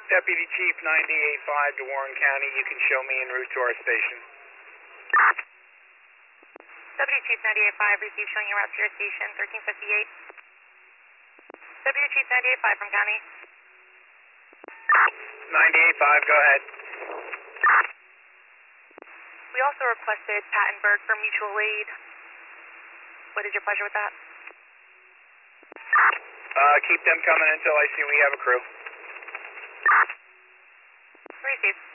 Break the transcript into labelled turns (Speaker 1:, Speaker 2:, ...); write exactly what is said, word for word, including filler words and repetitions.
Speaker 1: Deputy Chief ninety-eight five to Warren County. You can show me en route to our station.
Speaker 2: Deputy Chief ninety-eight five, receive showing you route to your station, thirteen fifty-eight. Deputy Chief ninety-eight five from County.
Speaker 1: ninety-eight five, go ahead.
Speaker 2: We also requested Pattenberg for mutual aid. What is your pleasure with that?
Speaker 1: Uh, keep them coming until I see we have a crew.
Speaker 2: Receive.